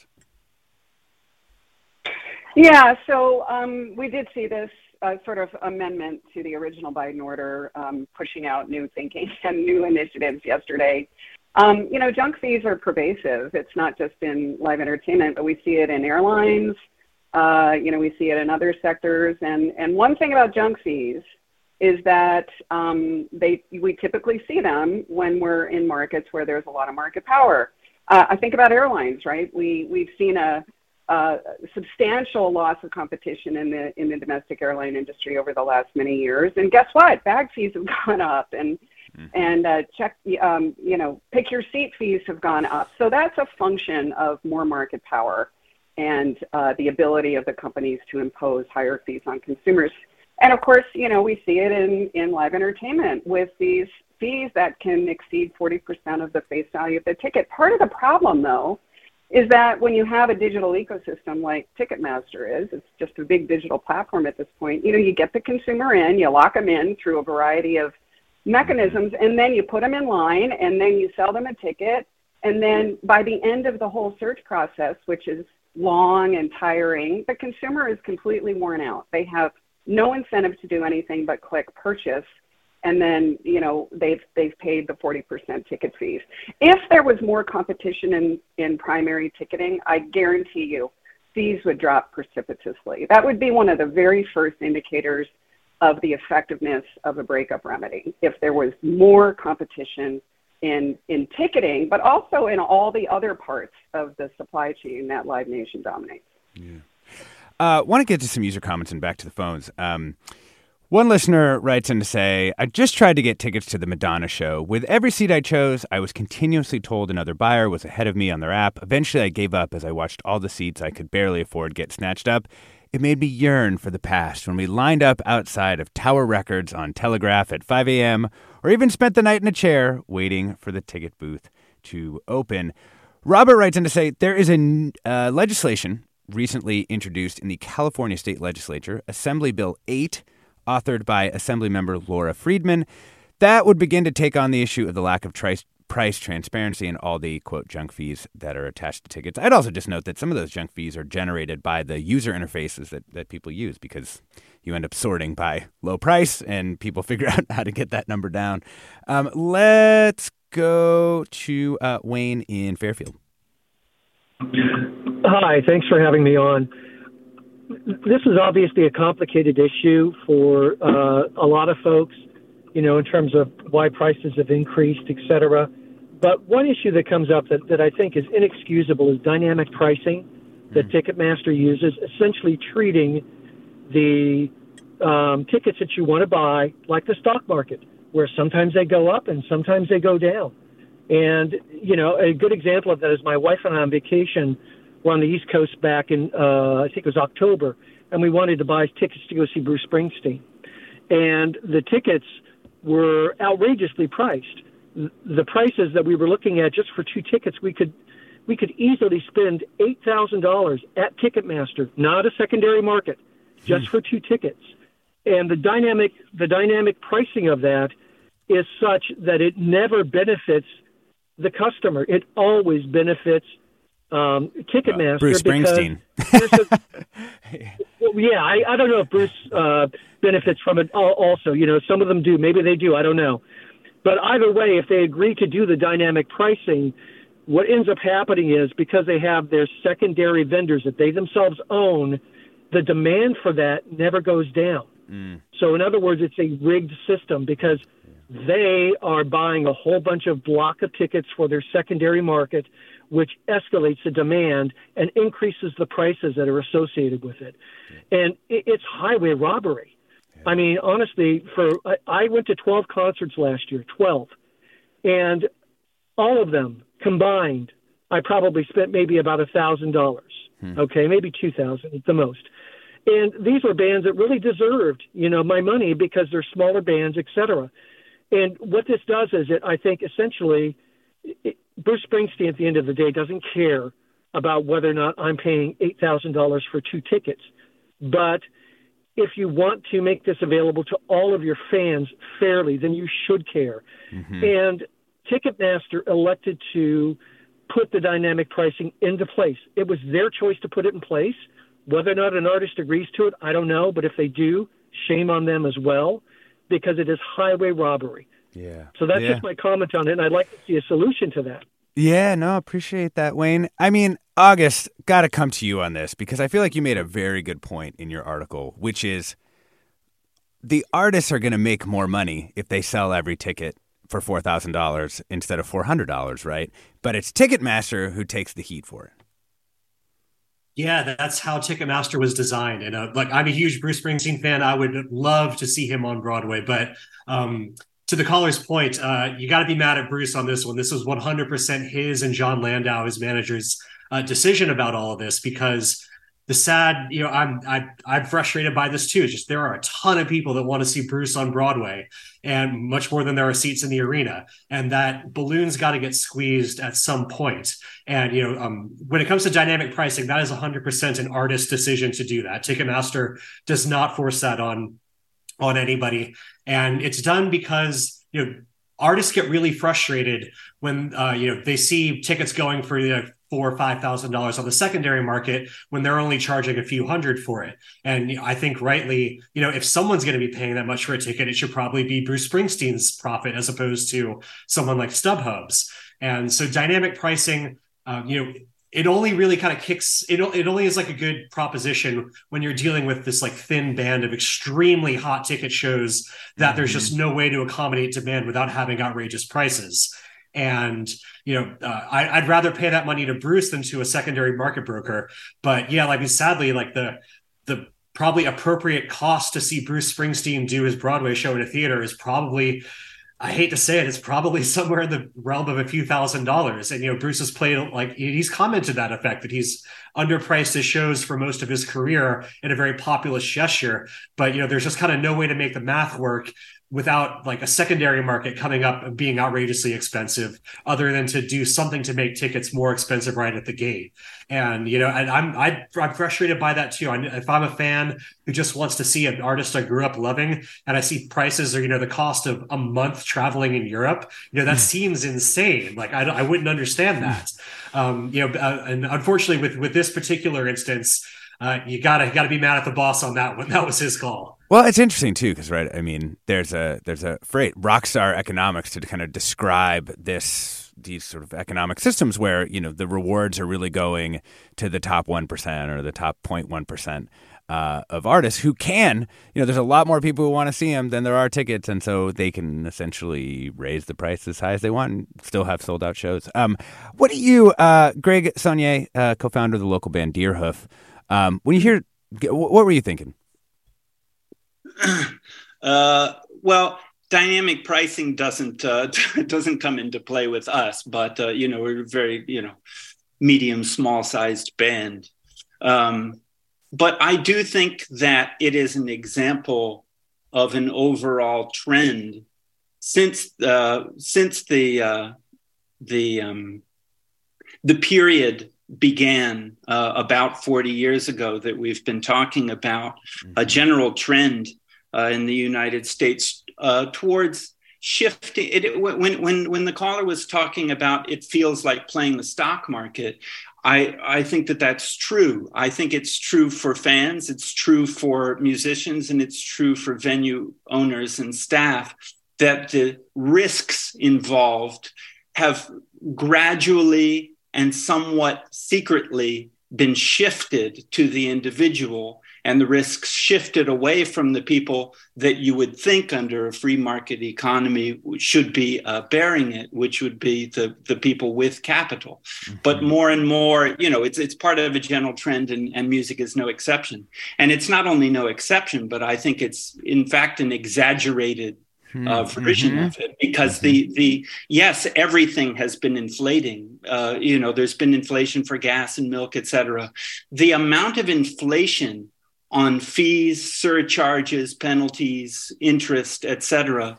Yeah, so we did see this sort of amendment to the original Biden order, pushing out new thinking and new initiatives yesterday. Junk fees are pervasive. It's not just in live entertainment, but we see it in airlines. We see it in other sectors. And one thing about junk fees is that we typically see them when we're in markets where there's a lot of market power. I think about airlines, right? We've seen a substantial loss of competition in the domestic airline industry over the last many years. And guess what? Bag fees have gone up, and pick your seat fees have gone up. So that's a function of more market power and the ability of the companies to impose higher fees on consumers. And of course, we see it in live entertainment with these fees that can exceed 40% of the face value of the ticket. Part of the problem, though, is that when you have a digital ecosystem like Ticketmaster is, it's just a big digital platform at this point, you get the consumer in, you lock them in through a variety of mechanisms, and then you put them in line, and then you sell them a ticket. And then by the end of the whole search process, which is long and tiring, the consumer is completely worn out. They have no incentive to do anything but click purchase, and then they've paid the 40% ticket fees. If there was more competition in primary ticketing, I guarantee you fees would drop precipitously. That would be one of the very first indicators of the effectiveness of a breakup remedy, if there was more competition in ticketing, but also in all the other parts of the supply chain that Live Nation dominates. Yeah. Want to get to some user comments and back to the phones. One listener writes in to say, I just tried to get tickets to the Madonna show. With every seat I chose, I was continuously told another buyer was ahead of me on their app. Eventually, I gave up as I watched all the seats I could barely afford get snatched up. It made me yearn for the past when we lined up outside of Tower Records on Telegraph at 5 a.m. or even spent the night in a chair waiting for the ticket booth to open. Robert writes in to say, there is a legislation recently introduced in the California State Legislature Assembly Bill 8, authored by Assemblymember Laura Friedman, that would begin to take on the issue of the lack of price transparency and all the, quote, junk fees that are attached to tickets. I'd also just note that some of those junk fees are generated by the user interfaces that people use, because you end up sorting by low price and people figure out how to get that number down. Let's go to Wayne in Fairfield. Hi, thanks for having me on. This is obviously a complicated issue for a lot of folks, in terms of why prices have increased, et cetera. But one issue that comes up that I think is inexcusable is dynamic pricing that Ticketmaster uses, essentially treating the tickets that you want to buy like the stock market, where sometimes they go up and sometimes they go down. And, a good example of that is my wife and I on vacation were on the East Coast back in, I think it was October, and we wanted to buy tickets to go see Bruce Springsteen. And the tickets were outrageously priced. The prices that we were looking at just for 2 tickets, we could easily spend $8,000 at Ticketmaster, not a secondary market, just for 2 tickets. And the dynamic pricing of that is such that it never benefits the customer. It always benefits Ticketmaster. Bruce Springsteen. I don't know if Bruce benefits from it also. Some of them do. Maybe they do. I don't know. But either way, if they agree to do the dynamic pricing, what ends up happening is, because they have their secondary vendors that they themselves own, the demand for that never goes down. So in other words, it's a rigged system, because they are buying a whole bunch of block of tickets for their secondary market, which escalates the demand and increases the prices that are associated with it. And it's highway robbery. I mean, honestly, I went to 12 concerts last year, 12. And all of them combined, I probably spent maybe about $1,000. Okay, maybe $2,000 at the most. And these were bands that really deserved, my money, because they're smaller bands, et cetera. And what this does is I think essentially Bruce Springsteen at the end of the day doesn't care about whether or not I'm paying $8,000 for 2 tickets. But if you want to make this available to all of your fans fairly, then you should care. And Ticketmaster elected to put the dynamic pricing into place. It was their choice to put it in place. Whether or not an artist agrees to it, I don't know. But if they do, shame on them as well, because it is highway robbery. Yeah. So that's just my comment on it, and I'd like to see a solution to that. Yeah, no, appreciate that, Wayne. I mean, August, got to come to you on this, because I feel like you made a very good point in your article, which is the artists are going to make more money if they sell every ticket for $4,000 instead of $400, right? But it's Ticketmaster who takes the heat for it. Yeah, that's how Ticketmaster was designed. And I'm a huge Bruce Springsteen fan. I would love to see him on Broadway. But to the caller's point, you got to be mad at Bruce on this one. This was 100% his and John Landau, his manager's decision about all of this, because the sad, I'm frustrated by this too. It's just there are a ton of people that want to see Bruce on Broadway, and much more than there are seats in the arena. And that balloon's got to get squeezed at some point. And when it comes to dynamic pricing, that is 100% an artist decision to do that. Ticketmaster does not force that on anybody, and it's done because artists get really frustrated when they see tickets going for $4,000 or $5,000 on the secondary market when they're only charging a few hundred for it. And I think rightly, if someone's going to be paying that much for a ticket, it should probably be Bruce Springsteen's profit as opposed to someone like StubHub's. And so dynamic pricing, it only really kind of kicks, it only is like a good proposition when you're dealing with this like thin band of extremely hot ticket shows that there's just no way to accommodate demand without having outrageous prices. And, I'd rather pay that money to Bruce than to a secondary market broker. But yeah, sadly, the probably appropriate cost to see Bruce Springsteen do his Broadway show in a theater is probably, I hate to say it, it's probably somewhere in the realm of a few $1,000s. And, Bruce has played, he's commented to that effect, that he's underpriced his shows for most of his career in a very populist gesture. But, there's just kind of no way to make the math work without like a secondary market coming up and being outrageously expensive, other than to do something to make tickets more expensive right at the gate. And, you know, and I'm frustrated by that too. If I'm a fan who just wants to see an artist I grew up loving, and I see prices or, you know, the cost of a month traveling in Europe, you know, that seems insane. Like I wouldn't understand that. You know, and unfortunately with this particular instance, you gotta be mad at the boss on that one. That was his call. Well, it's interesting too, because right, I mean, there's a phrase, rockstar economics, to kind of describe these sort of economic systems where, you know, the rewards are really going to the top 1% or the top 0.1% of artists who can, you know, there's a lot more people who want to see them than there are tickets, and so they can essentially raise the price as high as they want and still have sold out shows. What do you, Greg Saunier, co-founder of the local band Deerhoof, when you hear, what were you thinking? Well, dynamic pricing doesn't come into play with us, but you know, we're a very, you know, medium, small sized band. But I do think that it is an example of an overall trend since the period began about 40 years ago that we've been talking about a general trend in the United States towards shifting. When the caller was talking about it feels like playing the stock market, I think that that's true. I think it's true for fans, it's true for musicians, and it's true for venue owners and staff, that the risks involved have gradually and somewhat secretly been shifted to the individual, and the risks shifted away from the people that you would think under a free market economy should be bearing it, which would be the people with capital. Mm-hmm. But more and more, you know, it's part of a general trend, and music is no exception. And it's not only no exception, but I think it's in fact an exaggerated version of it, because yes, everything has been inflating. You know, there's been inflation for gas and milk, et cetera. The amount of inflation on fees, surcharges, penalties, interest, et cetera,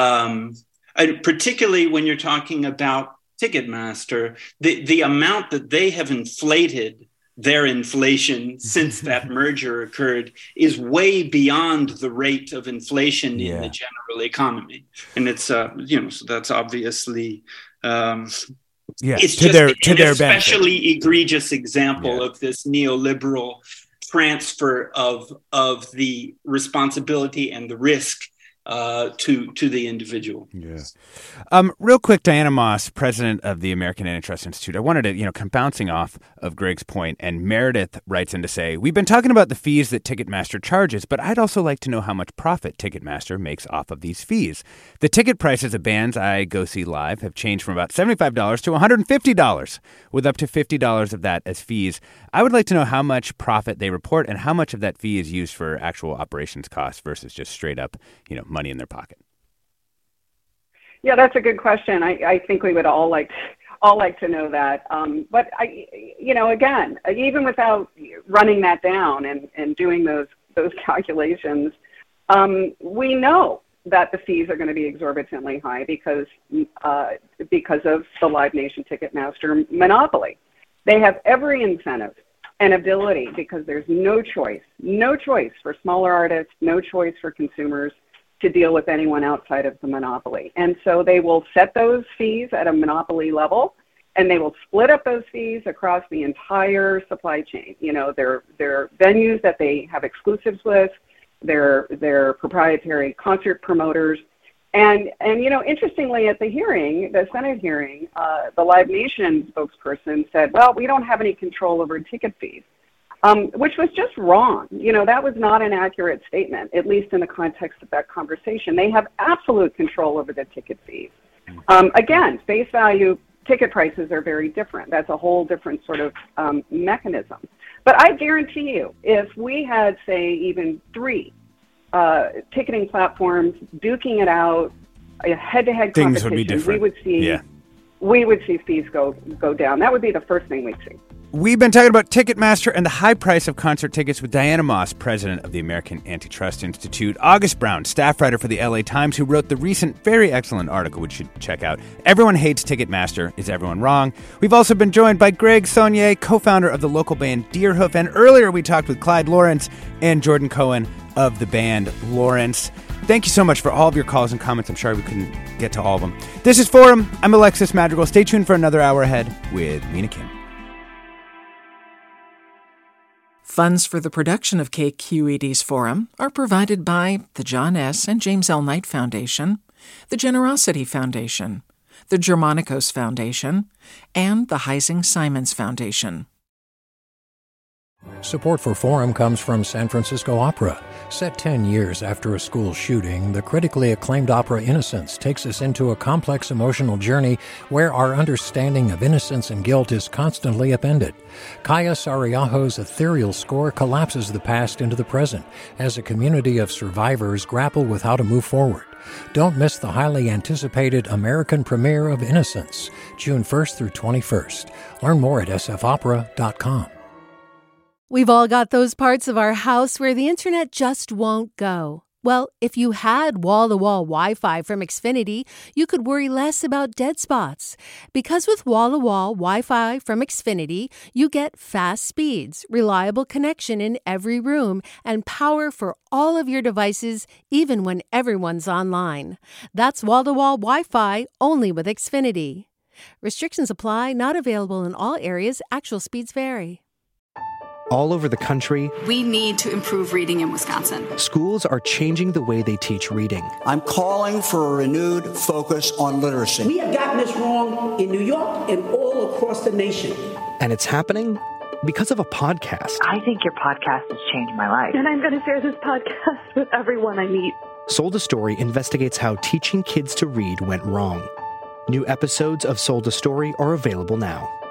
particularly when you're talking about Ticketmaster, the amount that they have inflated their inflation since that merger occurred is way beyond the rate of inflation in the general economy. And it's, you know, so that's obviously, it's just an especially egregious example of this neoliberal transfer of the responsibility and the risk to the individual. Real quick, Diana Moss, president of the American Antitrust Institute. I wanted to, you know, come bouncing off of Greg's point, and Meredith writes in to say, we've been talking about the fees that Ticketmaster charges, but I'd also like to know how much profit Ticketmaster makes off of these fees. The ticket prices of bands I go see live have changed from about $75 to $150, with up to $50 of that as fees. I would like to know how much profit they report and how much of that fee is used for actual operations costs versus just straight up, you know, money in their pocket. Yeah, that's a good question. I think we would all like to know that. But you know, again, even without running that down and doing those calculations, we know that the fees are going to be exorbitantly high because of the Live Nation Ticketmaster monopoly. They have every incentive and ability, because there's no choice for smaller artists, no choice for consumers to deal with anyone outside of the monopoly. And so they will set those fees at a monopoly level, and they will split up those fees across the entire supply chain. You know, their venues that they have exclusives with, their proprietary concert promoters. And you know, interestingly, at the hearing, the Senate hearing, the Live Nation spokesperson said, well, we don't have any control over ticket fees. Which was just wrong. You know, that was not an accurate statement, at least in the context of that conversation. They have absolute control over the ticket fees. Again, face value ticket prices are very different. That's a whole different sort of mechanism. But I guarantee you, if we had, say, even 3 ticketing platforms duking it out, a head-to-head things competition, would be different. we would see fees go down. That would be the first thing we'd see. We've been talking about Ticketmaster and the high price of concert tickets with Diana Moss, president of the American Antitrust Institute, August Brown, staff writer for the LA Times, who wrote the recent, very excellent article, which you should check out. Everyone hates Ticketmaster. Is everyone wrong? We've also been joined by Greg Saunier, co-founder of the local band Deerhoof, and earlier we talked with Clyde Lawrence and Jordan Cohen of the band Lawrence. Thank you so much for all of your calls and comments. I'm sorry we couldn't get to all of them. This is Forum. I'm Alexis Madrigal. Stay tuned for another hour ahead with Mina Kim. Funds for the production of KQED's Forum are provided by the John S. and James L. Knight Foundation, the Generosity Foundation, the Germanicos Foundation, and the Heising Simons Foundation. Support for Forum comes from San Francisco Opera. Set 10 years after a school shooting, the critically acclaimed opera Innocence takes us into a complex emotional journey where our understanding of innocence and guilt is constantly upended. Kaya Sariaho's ethereal score collapses the past into the present as a community of survivors grapple with how to move forward. Don't miss the highly anticipated American premiere of Innocence, June 1st through 21st. Learn more at sfopera.com. We've all got those parts of our house where the internet just won't go. Well, if you had wall-to-wall Wi-Fi from Xfinity, you could worry less about dead spots. Because with wall-to-wall Wi-Fi from Xfinity, you get fast speeds, reliable connection in every room, and power for all of your devices, even when everyone's online. That's wall-to-wall Wi-Fi only with Xfinity. Restrictions apply, not available in all areas. Actual speeds vary. All over the country, we need to improve reading in Wisconsin. Schools are changing the way they teach reading. I'm calling for a renewed focus on literacy. We have gotten this wrong in New York and all across the nation. And it's happening because of a podcast. I think your podcast has changed my life. And I'm going to share this podcast with everyone I meet. Sold a Story investigates how teaching kids to read went wrong. New episodes of Sold a Story are available now.